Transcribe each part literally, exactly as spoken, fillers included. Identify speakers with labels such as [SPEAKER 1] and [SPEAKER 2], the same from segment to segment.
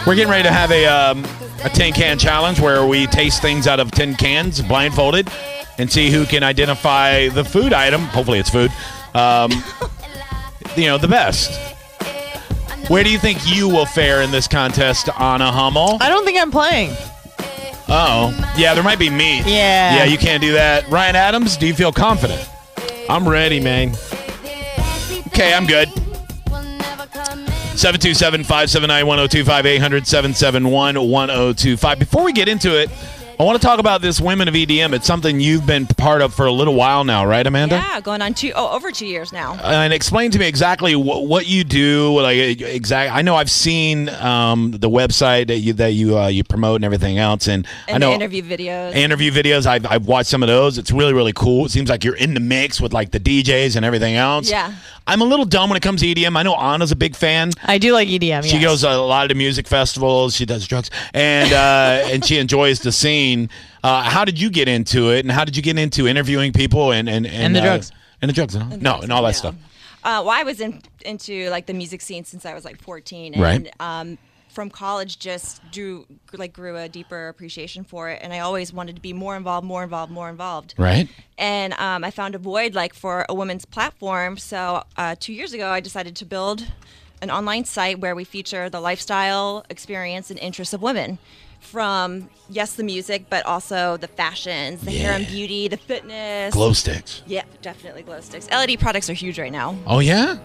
[SPEAKER 1] We're getting ready to have a um, a tin can challenge where we taste things out of tin cans blindfolded and see who can identify the food item. Hopefully it's food. Um, you know, the best. Where do you think you will fare in this contest, Anna Hummel?
[SPEAKER 2] I don't think I'm playing.
[SPEAKER 1] Oh, yeah, there might be meat.
[SPEAKER 2] Yeah.
[SPEAKER 1] Yeah, you can't do that. Ryan Adams, do you feel confident?
[SPEAKER 3] I'm ready, man.
[SPEAKER 1] Okay, I'm good. seven two seven, five seven nine, one oh two five, eight hundred, seven seven one, one oh two five. Before we get into it, I want to talk about this Women of E D M. It's something you've been part of for a little while now, right, Amanda?
[SPEAKER 4] Yeah, going on two, oh, over two years now.
[SPEAKER 1] And explain to me exactly what, what you do. Like exact. I know I've seen um, the website that you that you uh, you promote and everything else, and,
[SPEAKER 4] And
[SPEAKER 1] I know
[SPEAKER 4] the interview videos.
[SPEAKER 1] interview videos. I've I've watched some of those. It's really really cool. It seems like you're in the mix with like the D Js and everything else.
[SPEAKER 4] Yeah.
[SPEAKER 1] I'm a little dumb when it comes to E D M. I know Anna's a big fan.
[SPEAKER 2] I do like E D M,
[SPEAKER 1] She
[SPEAKER 2] yes.
[SPEAKER 1] goes a lot of the music festivals. She does drugs, and uh, and she enjoys the scene. Uh, how did you get into it, and how did you get into interviewing people and and and,
[SPEAKER 2] And the
[SPEAKER 1] uh,
[SPEAKER 2] drugs.
[SPEAKER 1] and the drugs and all,
[SPEAKER 4] And
[SPEAKER 1] no
[SPEAKER 4] drugs,
[SPEAKER 1] and all that
[SPEAKER 4] yeah.
[SPEAKER 1] stuff?
[SPEAKER 4] Uh, well, I was in, into like the music scene since I was like fourteen, and
[SPEAKER 1] Right.
[SPEAKER 4] um, from college just drew like grew a deeper appreciation for it, and I always wanted to be more involved, more involved, more involved.
[SPEAKER 1] Right.
[SPEAKER 4] And um, I found a void like for a women's platform. So uh, two years ago, I decided to build an online site where we feature the lifestyle, experience, and interests of women. From, yes, the music, but also the fashions, the hair and
[SPEAKER 1] Yeah.
[SPEAKER 4] beauty, the fitness.
[SPEAKER 1] Glow sticks.
[SPEAKER 4] Yeah, definitely glow sticks. L E D products are huge right now.
[SPEAKER 1] Oh yeah.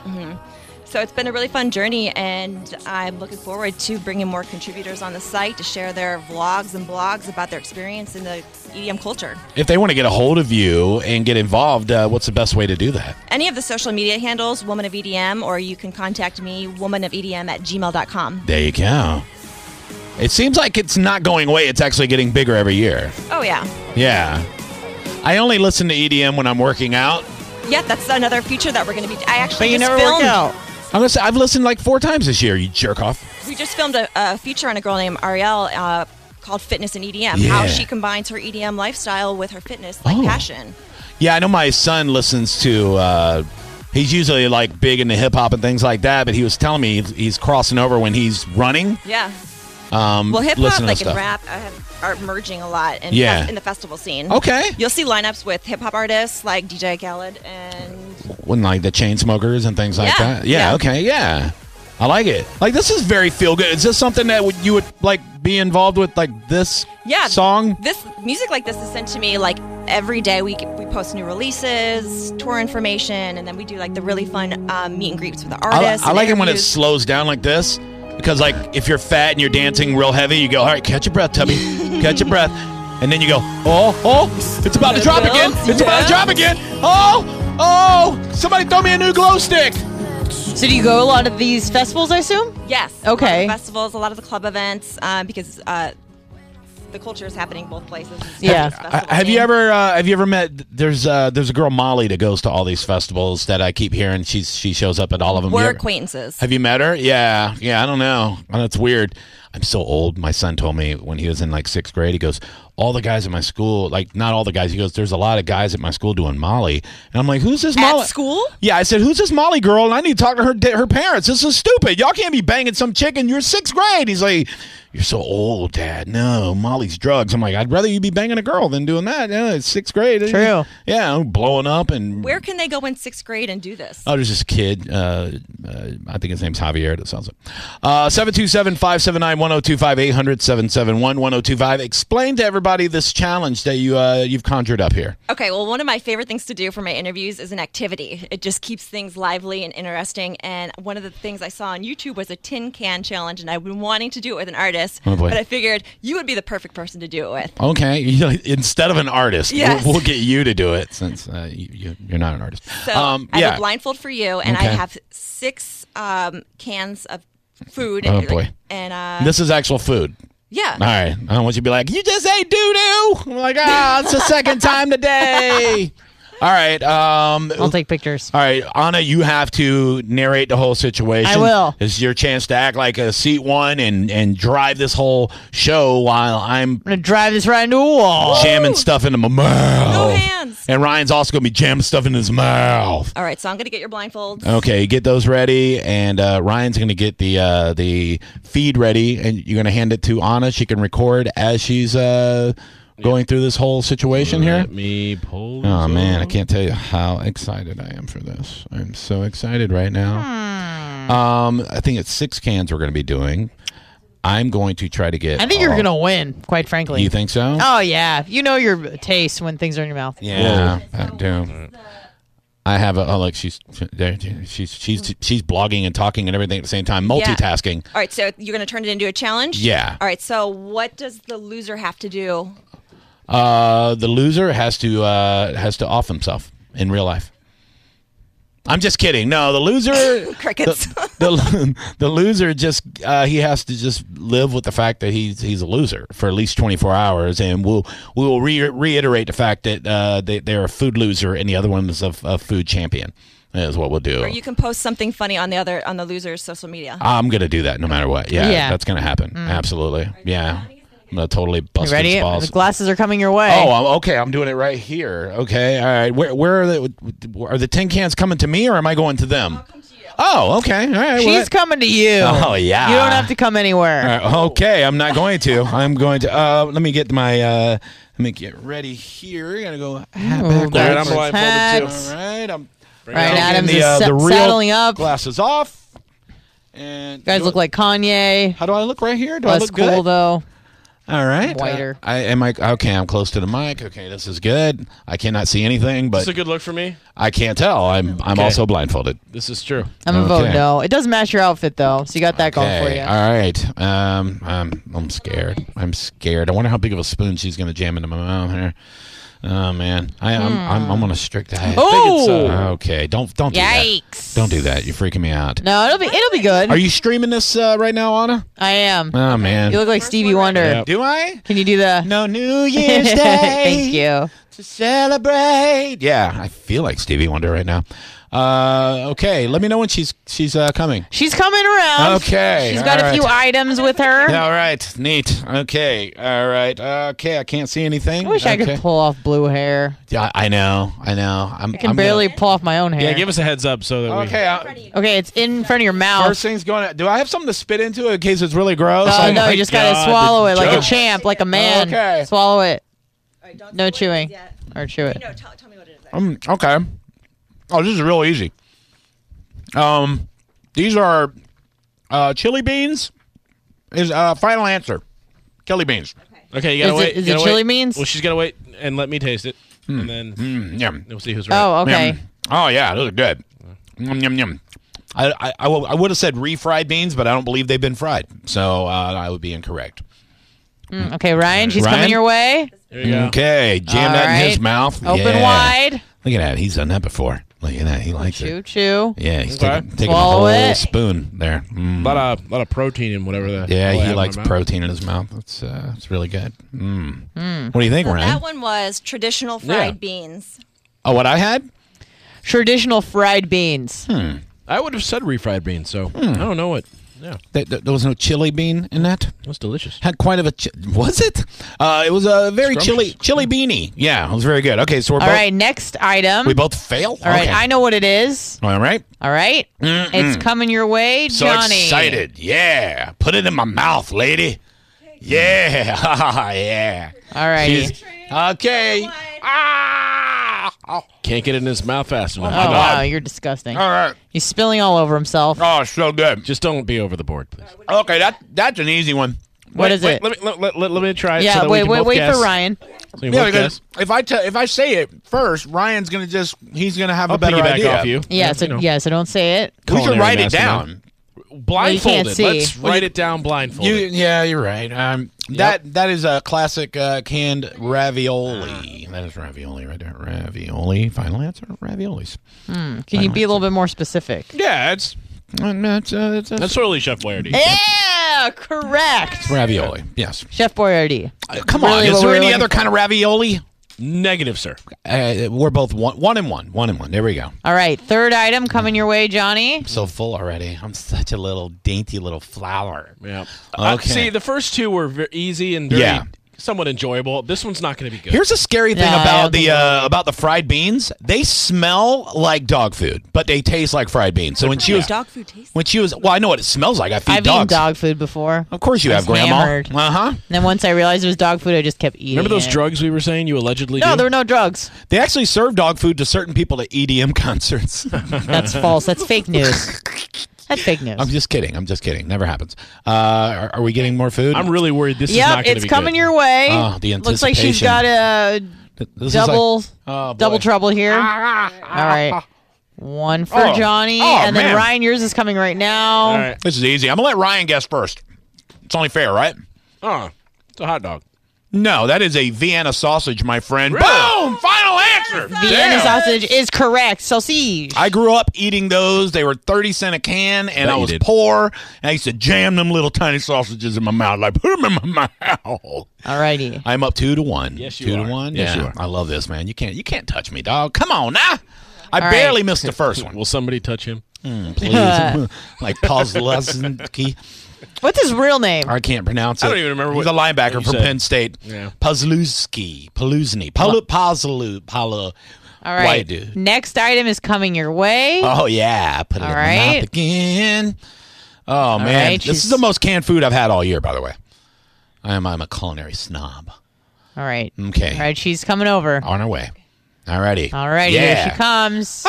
[SPEAKER 4] So it's been a really fun journey, and I'm looking forward to bringing more contributors on the site to share their vlogs and blogs about their experience in the E D M culture.
[SPEAKER 1] If they want to get a hold of you and get involved, uh, what's the best way to do that?
[SPEAKER 4] Any of the social media handles, Woman of E D M, or you can contact me, woman of E D M at gmail dot com.
[SPEAKER 1] There you go. It seems like it's not going away. It's actually getting bigger every year.
[SPEAKER 4] Oh, yeah.
[SPEAKER 1] Yeah. I only listen to E D M when I'm working out.
[SPEAKER 4] Yeah, that's another feature that we're going to be... I actually
[SPEAKER 2] But you
[SPEAKER 4] just
[SPEAKER 2] never
[SPEAKER 4] filmed,
[SPEAKER 2] work out.
[SPEAKER 1] I'm gonna say I've listened like four times this year. You jerk off.
[SPEAKER 4] We just filmed a, a feature on a girl named Ariel uh, called Fitness and E D M,
[SPEAKER 1] Yeah.
[SPEAKER 4] how she combines her E D M lifestyle with her fitness like
[SPEAKER 1] Oh.
[SPEAKER 4] passion.
[SPEAKER 1] Yeah, I know my son listens to. Uh, he's usually like big into hip hop and things like that, but he was telling me he's, he's crossing over when he's running.
[SPEAKER 4] Yeah.
[SPEAKER 1] Um,
[SPEAKER 4] Well, hip hop,
[SPEAKER 1] listening to
[SPEAKER 4] like
[SPEAKER 1] stuff.
[SPEAKER 4] and rap, uh, have, are merging a lot in,
[SPEAKER 1] Yeah.
[SPEAKER 4] fes- in the festival scene.
[SPEAKER 1] Okay.
[SPEAKER 4] You'll see lineups with hip hop artists like D J Khaled and
[SPEAKER 1] When like the chain smokers and things like
[SPEAKER 4] Yeah,
[SPEAKER 1] that. Yeah,
[SPEAKER 4] yeah.
[SPEAKER 1] Okay. Yeah. I like it. Like this is very feel good. Is this something that would you would like be involved with? Like this
[SPEAKER 4] yeah
[SPEAKER 1] song?
[SPEAKER 4] This music like this is sent to me like every day. We we post new releases, tour information, and then we do like the really fun um, meet and greets with the
[SPEAKER 1] I,
[SPEAKER 4] artists.
[SPEAKER 1] I
[SPEAKER 4] and
[SPEAKER 1] like it when it
[SPEAKER 4] interviews.
[SPEAKER 1] slows down like this because like if you're fat and you're dancing real heavy, you go, all right, catch your breath, Tubby, catch your breath, and then you go, oh, oh, it's about to
[SPEAKER 4] It
[SPEAKER 1] drop
[SPEAKER 4] builds,
[SPEAKER 1] again, it's about to
[SPEAKER 4] yeah.
[SPEAKER 1] drop again, oh, oh, somebody throw me a new glow stick.
[SPEAKER 2] So do you go to a lot of these festivals, I assume?
[SPEAKER 4] Yes. A lot of
[SPEAKER 2] Okay.
[SPEAKER 4] the festivals, a lot of the club events, um, because uh, the culture is happening both places. It's
[SPEAKER 2] Yeah.
[SPEAKER 4] not just
[SPEAKER 1] Uh,
[SPEAKER 4] festival
[SPEAKER 1] have you
[SPEAKER 4] scene.
[SPEAKER 1] ever uh, have you ever met? There's uh, there's a girl Molly that goes to all these festivals that I keep hearing. She's she shows up at all of them.
[SPEAKER 4] We're
[SPEAKER 1] You ever-
[SPEAKER 4] acquaintances.
[SPEAKER 1] Have you met her? Yeah, yeah. I don't know. That's weird. I'm so old. My son told me when he was in like sixth grade. He goes, all the guys at my school, like not all the guys. He goes, there's a lot of guys at my school doing Molly, and I'm like, who's this Molly?
[SPEAKER 4] At school?
[SPEAKER 1] Yeah, I said, who's this Molly girl? And I need to talk to her her parents. This is stupid. Y'all can't be banging some chick in your sixth grade. He's like, you're so old, Dad. No, Molly's drugs. I'm like, I'd rather you be banging a girl than doing that. Yeah, it's sixth grade.
[SPEAKER 2] True.
[SPEAKER 1] Yeah, I'm blowing up and
[SPEAKER 4] Where can they go in sixth grade and do this?
[SPEAKER 1] Oh, there's this kid. Uh, uh, I think his name's Javier. That sounds like. Uh, seven two seven, five seven nine, one oh two five, eight hundred, seven seven one, one oh two five. Explain to everybody this challenge that you, uh, you've conjured up here.
[SPEAKER 4] Okay, well, one of my favorite things to do for my interviews is an activity. It just keeps things lively and interesting. And one of the things I saw on YouTube was a tin can challenge, and I've been wanting to do it with an artist.
[SPEAKER 1] Oh, boy.
[SPEAKER 4] But I figured you would be the perfect person to do it with.
[SPEAKER 1] Okay. You know, instead of an artist,
[SPEAKER 4] Yes.
[SPEAKER 1] we'll, we'll get you to do it since uh, you, you, you're not an artist.
[SPEAKER 4] So
[SPEAKER 1] um,
[SPEAKER 4] I
[SPEAKER 1] yeah.
[SPEAKER 4] have a blindfold for you, and
[SPEAKER 1] Okay.
[SPEAKER 4] I have six um, cans of food.
[SPEAKER 1] Oh, boy.
[SPEAKER 4] And uh,
[SPEAKER 1] This is actual food.
[SPEAKER 4] yeah.
[SPEAKER 1] All right. I don't want you to be like, you just ate doo-doo. I'm like, ah, it's the second time today. All right. Um,
[SPEAKER 2] I'll take pictures.
[SPEAKER 1] All right, Anna, you have to narrate the whole situation.
[SPEAKER 2] I will.
[SPEAKER 1] This is your chance to act like a seat one and, and drive this whole show while I'm
[SPEAKER 2] I'm gonna drive this right into a wall.
[SPEAKER 1] jamming stuff into my mouth.
[SPEAKER 4] No hands.
[SPEAKER 1] And Ryan's also going to be jamming stuff in his mouth.
[SPEAKER 4] All right, so I'm going to get your blindfolds.
[SPEAKER 1] Okay, get those ready, and uh, Ryan's going to get the uh, the feed ready, and you're going to hand it to Anna. She can record as she's uh, going through this whole situation here.
[SPEAKER 3] Let me pull.
[SPEAKER 1] Oh
[SPEAKER 3] this
[SPEAKER 1] man, I
[SPEAKER 3] up.
[SPEAKER 1] can't tell you how excited I am for this. I'm so excited right now.
[SPEAKER 2] Hmm.
[SPEAKER 1] Um, I think it's six cans we're going to be doing. I'm going to try to get.
[SPEAKER 2] I think you're
[SPEAKER 1] all-
[SPEAKER 2] gonna win, quite frankly.
[SPEAKER 1] You think so?
[SPEAKER 2] Oh yeah, you know your taste when things are in your mouth.
[SPEAKER 1] Yeah, I do. I have a oh, like she's there. She's she's she's blogging and talking and everything at the same time, multitasking.
[SPEAKER 4] All right, so you're going to turn it into a challenge?
[SPEAKER 1] Yeah.
[SPEAKER 4] All right, so what does the loser have to do?
[SPEAKER 1] Uh, the loser has to uh has to off himself in real life. I'm just kidding. No, the loser.
[SPEAKER 4] Crickets.
[SPEAKER 1] The, the, the loser just uh, he has to just live with the fact that he's he's a loser for at least twenty-four hours, and we'll we will re- reiterate the fact that uh, they they're a food loser and the other one is a, a food champion. Is what we'll do.
[SPEAKER 4] Or you can post something funny on the other on the loser's social media.
[SPEAKER 1] I'm gonna do that no matter what. Yeah,
[SPEAKER 2] Yeah.
[SPEAKER 1] that's gonna happen. Absolutely. Yeah, I'm gonna totally bust
[SPEAKER 2] You ready?
[SPEAKER 1] his balls.
[SPEAKER 2] The glasses are coming your way.
[SPEAKER 1] Oh, I'm, okay. I'm doing it right here. Okay. All right. Where where are the are the tin cans coming to me or am I going to them? Oh, okay. All right.
[SPEAKER 2] She's
[SPEAKER 1] well,
[SPEAKER 2] coming to you.
[SPEAKER 1] Oh, yeah.
[SPEAKER 2] You don't have to come anywhere.
[SPEAKER 1] all right, okay. I'm not going to. I'm going to. Uh, let me get my. Uh, let me get ready here. I gotta go. Hat
[SPEAKER 2] Ooh,
[SPEAKER 1] back.
[SPEAKER 3] There, and I'm
[SPEAKER 2] backwards
[SPEAKER 3] blindfolded,
[SPEAKER 2] hats.
[SPEAKER 3] too.
[SPEAKER 1] All right. I'm
[SPEAKER 2] Ryan
[SPEAKER 1] getting
[SPEAKER 2] Adams
[SPEAKER 1] the,
[SPEAKER 2] is
[SPEAKER 1] uh,
[SPEAKER 2] sa-
[SPEAKER 1] the real
[SPEAKER 2] saddling up.
[SPEAKER 1] glasses off. And
[SPEAKER 2] You guys
[SPEAKER 1] do
[SPEAKER 2] look
[SPEAKER 1] it-
[SPEAKER 2] like Kanye.
[SPEAKER 1] How do I look right here? Do I
[SPEAKER 2] Less
[SPEAKER 1] look
[SPEAKER 2] cool
[SPEAKER 1] good?
[SPEAKER 2] though.
[SPEAKER 1] All right.
[SPEAKER 2] Whiter.
[SPEAKER 1] Uh, I am I okay. I'm close to the mic. Okay, this is good. I cannot see anything,
[SPEAKER 3] This is
[SPEAKER 1] but
[SPEAKER 3] a good look for me.
[SPEAKER 1] I can't tell. I'm I'm
[SPEAKER 3] Okay.
[SPEAKER 1] also blindfolded.
[SPEAKER 3] This is true.
[SPEAKER 2] I'm gonna vote
[SPEAKER 1] Okay.
[SPEAKER 2] no. It doesn't match your outfit though, so you got that going for
[SPEAKER 1] Okay.
[SPEAKER 2] you.
[SPEAKER 1] All right. Um. I'm I'm scared. I'm scared. I wonder how big of a spoon she's gonna jam into my mouth here. Oh man, I, I'm, I'm I'm on a strict diet.
[SPEAKER 2] Oh!
[SPEAKER 1] Okay. Don't don't do that.
[SPEAKER 2] Yikes!
[SPEAKER 1] Don't do that. You're freaking me out.
[SPEAKER 2] No, it'll be it'll be good.
[SPEAKER 1] Are you streaming this uh, right now, Anna?
[SPEAKER 2] I am.
[SPEAKER 1] Oh man.
[SPEAKER 2] You look like Stevie Wonder.
[SPEAKER 3] Yep.
[SPEAKER 1] Do I?
[SPEAKER 2] Can you do the?
[SPEAKER 1] No New Year's Day.
[SPEAKER 2] Thank you.
[SPEAKER 1] To celebrate. Yeah, I feel like Stevie Wonder right now. Uh, okay, let me know when she's she's uh, coming.
[SPEAKER 2] She's coming around.
[SPEAKER 1] Okay,
[SPEAKER 2] She's got
[SPEAKER 1] all
[SPEAKER 2] a few
[SPEAKER 1] right.
[SPEAKER 2] items with her.
[SPEAKER 1] All right, neat. Okay, all right. Okay, I can't see anything.
[SPEAKER 2] I wish I
[SPEAKER 1] okay.
[SPEAKER 2] could pull off blue hair.
[SPEAKER 1] Yeah, I know, I know. I'm,
[SPEAKER 2] I can
[SPEAKER 1] I'm
[SPEAKER 2] barely
[SPEAKER 1] Gonna,
[SPEAKER 2] pull off my own hair.
[SPEAKER 3] Yeah, give us a heads up so that we.
[SPEAKER 1] okay, I,
[SPEAKER 2] Okay, it's in front of your mouth.
[SPEAKER 1] first thing's going. Do I have something to spit into it in case it's really gross?
[SPEAKER 2] Oh
[SPEAKER 1] Like-
[SPEAKER 2] no,
[SPEAKER 3] my
[SPEAKER 2] you just gotta
[SPEAKER 3] God,
[SPEAKER 2] swallow
[SPEAKER 3] the
[SPEAKER 2] it like a
[SPEAKER 3] joke.
[SPEAKER 2] champ, like a man.
[SPEAKER 1] Okay.
[SPEAKER 2] Swallow it.
[SPEAKER 4] All right, don't
[SPEAKER 2] No
[SPEAKER 4] say what it
[SPEAKER 2] chewing.
[SPEAKER 4] is yet.
[SPEAKER 2] Or chew it.
[SPEAKER 4] No, tell, tell me what it is.
[SPEAKER 1] Um, okay. Oh, this is real easy. Um, these are uh, chili beans. Is uh final answer. Chili beans.
[SPEAKER 3] Okay, you gotta
[SPEAKER 2] Is it-
[SPEAKER 3] wait.
[SPEAKER 2] is
[SPEAKER 3] you
[SPEAKER 2] it
[SPEAKER 3] gotta
[SPEAKER 2] chili
[SPEAKER 3] wait.
[SPEAKER 2] beans?
[SPEAKER 3] Well, she's gotta wait and let me taste it, and then
[SPEAKER 1] Mm, yeah.
[SPEAKER 3] we'll see who's right.
[SPEAKER 2] Oh, okay.
[SPEAKER 1] Yum. Oh yeah, those are good. Yum yum yum. I I, I, will- I would have said refried beans, but I don't believe they've been fried, so uh, I would be incorrect.
[SPEAKER 2] Mm, okay, Ryan, she's
[SPEAKER 1] Ryan?
[SPEAKER 2] coming your way.
[SPEAKER 3] There you go.
[SPEAKER 1] Okay, jam
[SPEAKER 2] All
[SPEAKER 1] that in
[SPEAKER 2] right.
[SPEAKER 1] his mouth.
[SPEAKER 2] Open
[SPEAKER 1] Yeah.
[SPEAKER 2] wide.
[SPEAKER 1] Look at that. He's done that before. Look at that. He likes
[SPEAKER 2] Chew,
[SPEAKER 1] it.
[SPEAKER 2] chew.
[SPEAKER 1] Yeah, he's
[SPEAKER 3] Okay.
[SPEAKER 1] taking, taking a
[SPEAKER 2] Swallow
[SPEAKER 1] whole
[SPEAKER 2] it.
[SPEAKER 1] spoon there. Mm.
[SPEAKER 3] A lot of lot of protein in whatever the.
[SPEAKER 1] Yeah,
[SPEAKER 3] hell I
[SPEAKER 1] he
[SPEAKER 3] have in
[SPEAKER 1] likes
[SPEAKER 3] my mouth.
[SPEAKER 1] protein in his mouth. It's uh, it's really good. Mm. What do you think,
[SPEAKER 4] So
[SPEAKER 1] Ryan?
[SPEAKER 4] that one was traditional fried
[SPEAKER 3] Yeah.
[SPEAKER 4] beans.
[SPEAKER 1] Oh, what I had?
[SPEAKER 2] Traditional fried beans.
[SPEAKER 1] Hmm.
[SPEAKER 3] I would have said refried beans, so I don't know what. Yeah,
[SPEAKER 1] Th- th- there was no chili bean in that.
[SPEAKER 3] that's delicious.
[SPEAKER 1] Had quite of a chi- was it? Uh, it was a very chili
[SPEAKER 3] Scrumptious.
[SPEAKER 1] chili beanie. Yeah, it was very good. Okay, so we're
[SPEAKER 2] All
[SPEAKER 1] both
[SPEAKER 2] right, next item.
[SPEAKER 1] we both fail.
[SPEAKER 2] All right,
[SPEAKER 1] Okay.
[SPEAKER 2] I know what it is.
[SPEAKER 1] All right.
[SPEAKER 2] All right,
[SPEAKER 1] Mm-mm.
[SPEAKER 2] it's coming your way,
[SPEAKER 1] So
[SPEAKER 2] Johnny.
[SPEAKER 1] excited. Yeah. Put it in my mouth, lady. Yeah. yeah.
[SPEAKER 2] All right.
[SPEAKER 1] She's- okay. Ah. Oh,
[SPEAKER 3] Can't get it in his mouth fast enough.
[SPEAKER 2] Oh,
[SPEAKER 1] God.
[SPEAKER 2] wow, you're disgusting.
[SPEAKER 1] all right.
[SPEAKER 2] He's spilling all over himself.
[SPEAKER 1] Oh, so good.
[SPEAKER 3] Just don't be over the board, please.
[SPEAKER 1] Okay, that that's an easy one.
[SPEAKER 2] What
[SPEAKER 3] Wait,
[SPEAKER 2] is
[SPEAKER 3] wait,
[SPEAKER 2] it?
[SPEAKER 3] Let me let, let, let, let me try it.
[SPEAKER 2] Yeah,
[SPEAKER 3] so that
[SPEAKER 2] wait,
[SPEAKER 3] we can
[SPEAKER 2] wait,
[SPEAKER 3] both
[SPEAKER 2] wait
[SPEAKER 3] guess.
[SPEAKER 2] for Ryan.
[SPEAKER 3] So we can
[SPEAKER 1] Yeah,
[SPEAKER 3] both
[SPEAKER 1] because
[SPEAKER 3] guess.
[SPEAKER 1] if I tell if I say it first, Ryan's gonna just he's gonna have
[SPEAKER 3] I'll
[SPEAKER 1] a better
[SPEAKER 3] piggyback
[SPEAKER 1] idea.
[SPEAKER 3] off you.
[SPEAKER 2] Yeah, so,
[SPEAKER 3] you know.
[SPEAKER 2] yeah, so don't say it.
[SPEAKER 1] We should
[SPEAKER 3] Culinary
[SPEAKER 1] write it
[SPEAKER 3] mastermind.
[SPEAKER 1] down.
[SPEAKER 3] Blindfolded.
[SPEAKER 2] see.
[SPEAKER 3] Let's
[SPEAKER 1] Well,
[SPEAKER 3] write
[SPEAKER 1] you-
[SPEAKER 3] it down blindfolded.
[SPEAKER 1] You, yeah, you're right. Um, that that is a classic uh, canned ravioli. That is ravioli right there. Ravioli. Final answer. Raviolis.
[SPEAKER 2] Can you be a little bit more specific?
[SPEAKER 1] Yeah, it's that's uh, it's,
[SPEAKER 3] That's totally Chef Boyardee.
[SPEAKER 2] Yeah, correct.
[SPEAKER 1] ravioli. Yes.
[SPEAKER 2] Chef Boyardee.
[SPEAKER 1] Uh, come
[SPEAKER 2] Really
[SPEAKER 1] on. Is
[SPEAKER 2] what
[SPEAKER 1] there
[SPEAKER 2] we were
[SPEAKER 1] any
[SPEAKER 2] looking
[SPEAKER 1] other kind of ravioli?
[SPEAKER 3] Negative, sir.
[SPEAKER 1] Uh, we're both one, one and one. One and one. There we go.
[SPEAKER 2] All right, third item coming your way, Johnny.
[SPEAKER 1] I'm so full already. I'm such a little dainty little flower.
[SPEAKER 3] Yeah. Uh,
[SPEAKER 1] Okay.
[SPEAKER 3] see, the first two were very easy and very
[SPEAKER 1] Yeah.
[SPEAKER 3] somewhat enjoyable. This one's not going to be good.
[SPEAKER 1] Here's a scary thing
[SPEAKER 2] Yeah, I
[SPEAKER 1] about
[SPEAKER 2] don't
[SPEAKER 1] the
[SPEAKER 2] think
[SPEAKER 1] uh, about the fried beans. They smell like dog food, but they taste like fried beans. So when she was
[SPEAKER 4] Dog food tastes.
[SPEAKER 1] when she was well, I know what it smells like. I feed
[SPEAKER 2] I've
[SPEAKER 1] dogs.
[SPEAKER 2] eaten dog food before.
[SPEAKER 1] Of course you
[SPEAKER 2] I
[SPEAKER 1] have,
[SPEAKER 2] was
[SPEAKER 1] Grandma.
[SPEAKER 2] hammered.
[SPEAKER 1] Uh huh.
[SPEAKER 2] And then once I realized it was dog food, I just kept eating
[SPEAKER 3] Remember those
[SPEAKER 2] it.
[SPEAKER 3] drugs we were saying you allegedly
[SPEAKER 2] No,
[SPEAKER 3] do?
[SPEAKER 2] there were no drugs.
[SPEAKER 1] They actually serve dog food to certain people at E D M concerts.
[SPEAKER 2] That's false. That's fake news. That's fake news.
[SPEAKER 1] I'm just kidding. I'm just kidding. Never happens. Uh, are, are we getting more food?
[SPEAKER 3] I'm really worried this is not
[SPEAKER 2] Yep,
[SPEAKER 3] going to
[SPEAKER 2] it's
[SPEAKER 3] be
[SPEAKER 2] coming
[SPEAKER 3] good.
[SPEAKER 2] your way.
[SPEAKER 1] Oh, the
[SPEAKER 2] Looks like she's
[SPEAKER 1] anticipation.
[SPEAKER 2] got a
[SPEAKER 1] This is
[SPEAKER 2] double
[SPEAKER 1] like- oh, boy.
[SPEAKER 2] double trouble here. All right. One for
[SPEAKER 1] Oh.
[SPEAKER 2] Johnny,
[SPEAKER 1] Oh,
[SPEAKER 2] and then
[SPEAKER 1] man.
[SPEAKER 2] Ryan, yours is coming right now.
[SPEAKER 3] All right.
[SPEAKER 1] This is easy. I'm gonna let Ryan guess first. It's only fair, right?
[SPEAKER 3] Oh, it's a hot dog.
[SPEAKER 1] No, that is a Vienna sausage, my friend.
[SPEAKER 3] Really?
[SPEAKER 1] Boom! Final answer.
[SPEAKER 2] Vienna
[SPEAKER 1] Damn.
[SPEAKER 2] sausage is correct. Sausage.
[SPEAKER 1] I grew up eating those. They were thirty cent a can, and
[SPEAKER 3] Bet
[SPEAKER 1] I
[SPEAKER 3] you
[SPEAKER 1] was
[SPEAKER 3] did.
[SPEAKER 1] poor. And I used to jam them little tiny sausages in my mouth, like put them in my mouth.
[SPEAKER 2] All righty.
[SPEAKER 1] I'm up two to one.
[SPEAKER 3] Yes, you
[SPEAKER 1] two
[SPEAKER 3] are.
[SPEAKER 1] to one.
[SPEAKER 3] Yes,
[SPEAKER 1] yeah,
[SPEAKER 3] you are.
[SPEAKER 1] I love this, man. You can't, you can't touch me, dog. Come on now. I
[SPEAKER 2] All
[SPEAKER 1] barely
[SPEAKER 2] right.
[SPEAKER 1] missed the first one.
[SPEAKER 3] Will somebody touch him?
[SPEAKER 1] Please, like Pozleski.
[SPEAKER 2] What's his real name?
[SPEAKER 1] I can't pronounce it.
[SPEAKER 3] I don't even remember
[SPEAKER 1] He's
[SPEAKER 3] what-
[SPEAKER 1] a linebacker
[SPEAKER 3] what you
[SPEAKER 1] for
[SPEAKER 3] said.
[SPEAKER 1] Penn State.
[SPEAKER 3] Yeah.
[SPEAKER 1] Pazlewski. Paluzny. Palu, Pazlu. Palu.
[SPEAKER 2] All right.
[SPEAKER 1] White dude.
[SPEAKER 2] Next item is coming your way.
[SPEAKER 1] Oh, yeah. Put it
[SPEAKER 2] All
[SPEAKER 1] in my
[SPEAKER 2] right.
[SPEAKER 1] mouth again. Oh, man.
[SPEAKER 2] right,
[SPEAKER 1] This
[SPEAKER 2] she's-
[SPEAKER 1] is the most canned food I've had all year, by the way. I am, I'm a culinary snob.
[SPEAKER 2] All right.
[SPEAKER 1] Okay.
[SPEAKER 2] All right, she's coming over.
[SPEAKER 1] On our way. All righty.
[SPEAKER 2] All right,
[SPEAKER 1] yeah.
[SPEAKER 2] here she comes.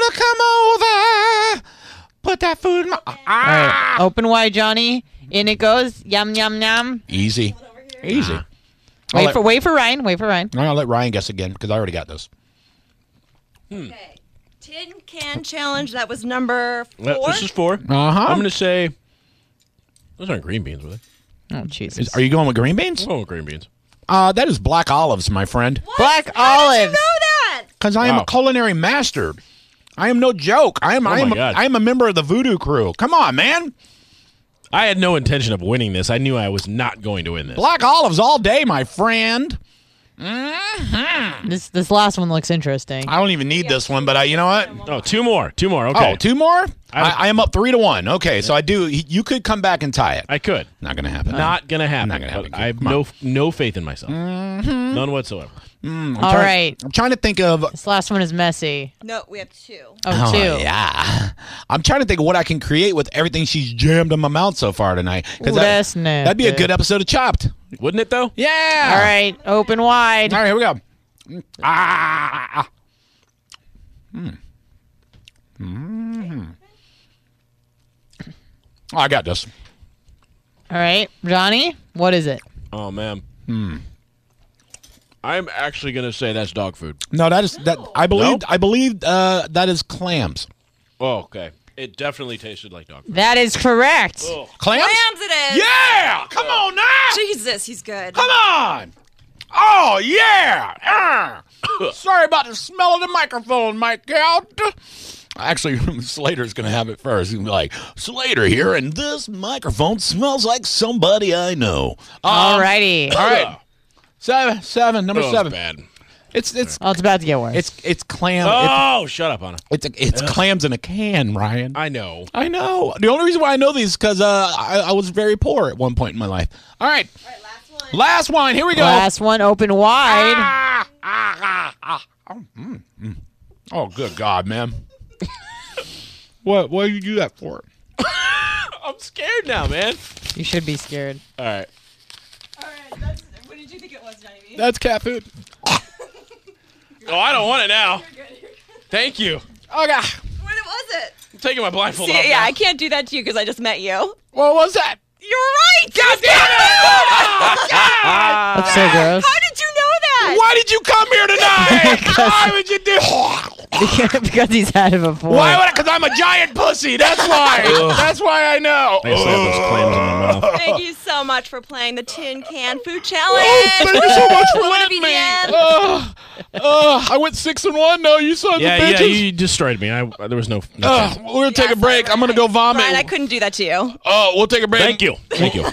[SPEAKER 1] I want to come over. Put that food in my...
[SPEAKER 2] All
[SPEAKER 1] Ah.
[SPEAKER 2] right, open wide, Johnny. In it goes. Yum yum yum.
[SPEAKER 1] Easy. Easy. I'll
[SPEAKER 2] Wait
[SPEAKER 1] let-
[SPEAKER 2] for wait for Ryan. Wait for Ryan.
[SPEAKER 1] I'll let Ryan guess again because I already got this.
[SPEAKER 4] Okay. Tin can challenge. That was number
[SPEAKER 3] Well,
[SPEAKER 4] four.
[SPEAKER 3] This is four.
[SPEAKER 1] Uh-huh.
[SPEAKER 3] I'm going to say those aren't green beans, were they?
[SPEAKER 2] Oh Jesus.
[SPEAKER 1] Are you going with green beans?
[SPEAKER 3] I'm going with green beans.
[SPEAKER 1] Uh, that is black olives, my friend.
[SPEAKER 2] Black
[SPEAKER 4] How did you
[SPEAKER 2] olives.
[SPEAKER 4] know that?
[SPEAKER 1] Because I am
[SPEAKER 3] Wow.
[SPEAKER 1] a culinary master. I am no joke. I am.
[SPEAKER 3] Oh
[SPEAKER 1] I am.
[SPEAKER 3] my
[SPEAKER 1] A,
[SPEAKER 3] God.
[SPEAKER 1] I am a member of the Voodoo Crew. Come on, man.
[SPEAKER 3] I had no intention of winning this. I knew I was not going to win this.
[SPEAKER 1] Black olives all day, my friend.
[SPEAKER 2] This this last one looks interesting.
[SPEAKER 1] I don't even need this one, but I. You know what?
[SPEAKER 3] Oh, two more. Two more. Okay.
[SPEAKER 1] Oh, two more. I,
[SPEAKER 3] I-
[SPEAKER 1] I am up three to one. Okay, so I do. You could come back and tie it.
[SPEAKER 3] I could.
[SPEAKER 1] Not gonna happen.
[SPEAKER 3] Not going to happen.
[SPEAKER 1] Not gonna happen.
[SPEAKER 3] But I have
[SPEAKER 1] Come on.
[SPEAKER 3] no no faith in myself. None whatsoever.
[SPEAKER 1] I'm
[SPEAKER 2] All
[SPEAKER 1] trying-
[SPEAKER 2] right.
[SPEAKER 1] I'm trying to think of.
[SPEAKER 2] This last one is messy.
[SPEAKER 4] No, we have two.
[SPEAKER 2] Oh,
[SPEAKER 1] Oh,
[SPEAKER 2] two.
[SPEAKER 1] yeah. I'm trying to think of what I can create with everything she's jammed in my mouth so far tonight. 'Cause
[SPEAKER 2] Ooh,
[SPEAKER 1] that,
[SPEAKER 2] that's nasty.
[SPEAKER 1] that'd be a good episode of Chopped.
[SPEAKER 3] Wouldn't it, though?
[SPEAKER 1] Yeah.
[SPEAKER 2] All right, open wide.
[SPEAKER 1] All right, here we go. Ah. Mm. Mm. Oh, I got this.
[SPEAKER 2] All right, Johnny, what is it?
[SPEAKER 3] Oh, man.
[SPEAKER 1] Hmm.
[SPEAKER 3] I'm actually going to say that's dog food.
[SPEAKER 1] No, that is that. I believe.
[SPEAKER 3] No?
[SPEAKER 1] I believe uh, that is clams.
[SPEAKER 3] Oh, okay. It definitely tasted like dog food.
[SPEAKER 2] That is correct.
[SPEAKER 3] Oh.
[SPEAKER 1] Clams.
[SPEAKER 4] Clams it is.
[SPEAKER 1] Yeah. Come on now.
[SPEAKER 4] Jesus, he's good.
[SPEAKER 1] Come on. Oh yeah. Ah. Sorry about the smell of the microphone, Mike out. Actually, Slater's going to have it first. He's going to be like, Slater here, and this microphone smells like somebody I know.
[SPEAKER 2] All
[SPEAKER 1] Um,
[SPEAKER 2] righty.
[SPEAKER 1] All right. Seven, seven, number
[SPEAKER 3] Oh, it's
[SPEAKER 1] seven.
[SPEAKER 3] bad.
[SPEAKER 1] It's it's
[SPEAKER 2] Oh, it's about to get worse.
[SPEAKER 1] it's it's clam.
[SPEAKER 3] Oh, shut up, Anna.
[SPEAKER 1] It's it's, it's clams in a can, Ryan.
[SPEAKER 3] I know.
[SPEAKER 1] I know. The only reason why I know these is because uh, I, I was very poor at one point in my life. All right.
[SPEAKER 4] All right, last one.
[SPEAKER 1] Last one. Here we go.
[SPEAKER 2] Last one, open wide.
[SPEAKER 1] Ah, ah, ah, ah. Oh, mm, mm. Oh, good God, man. what what did you do that for?
[SPEAKER 3] I'm scared now, man.
[SPEAKER 2] You should be scared.
[SPEAKER 3] All right.
[SPEAKER 4] All right, that's, what did you think it was, Johnny?
[SPEAKER 1] That's cat food.
[SPEAKER 3] Oh, I don't want it now. Thank you.
[SPEAKER 1] Oh, God.
[SPEAKER 4] What was it?
[SPEAKER 3] I'm taking my blindfold
[SPEAKER 4] See,
[SPEAKER 3] off
[SPEAKER 4] yeah,
[SPEAKER 3] now.
[SPEAKER 4] I can't do that to you because I just met you.
[SPEAKER 1] What was that?
[SPEAKER 4] You're right. God damn it!
[SPEAKER 2] That's so gross.
[SPEAKER 4] How did you know that?
[SPEAKER 1] Why did you come here tonight? Why would you do?
[SPEAKER 2] Because he's had it before.
[SPEAKER 1] Why would I? Because I'm a giant pussy. That's why. That's why I know.
[SPEAKER 3] I used to have those clams in my mouth.
[SPEAKER 4] Thank you so much for playing the Tin Can Food Challenge.
[SPEAKER 1] Oh, thank you so much for
[SPEAKER 4] Wanna
[SPEAKER 1] letting
[SPEAKER 4] be
[SPEAKER 1] me.
[SPEAKER 4] the end?
[SPEAKER 1] Uh, uh, I went six and one. No, you sons
[SPEAKER 3] Yeah,
[SPEAKER 1] of
[SPEAKER 3] yeah,
[SPEAKER 1] bitches.
[SPEAKER 3] you destroyed me. I, there was no. no
[SPEAKER 1] Uh,
[SPEAKER 3] chance.
[SPEAKER 1] we're gonna take a break. I'm gonna go vomit.
[SPEAKER 4] Brian, I couldn't do that to you.
[SPEAKER 1] Oh, we'll take a break.
[SPEAKER 3] Thank you. Thank you.